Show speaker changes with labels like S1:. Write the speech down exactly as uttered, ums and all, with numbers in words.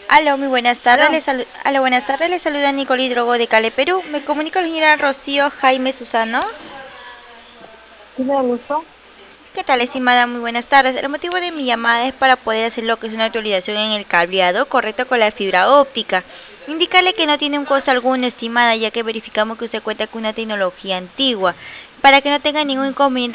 S1: Aló, muy buenas tardes.
S2: Aló,
S1: Les salu- Aló, buenas tardes. Les saluda Nicole Hidrogo de Cale, Perú. Me comunico con la señora Rocío Jaime Susano.
S2: ¿sí me da gusto?
S1: ¿Qué tal, estimada? Muy buenas tardes. El motivo de mi llamada es para poder hacer lo que es una actualización en el cableado correcto con la fibra óptica. Indicarle que no tiene un costo alguno, estimada, ya que verificamos que usted cuenta con una tecnología antigua. Para que no tenga ningún inconveniente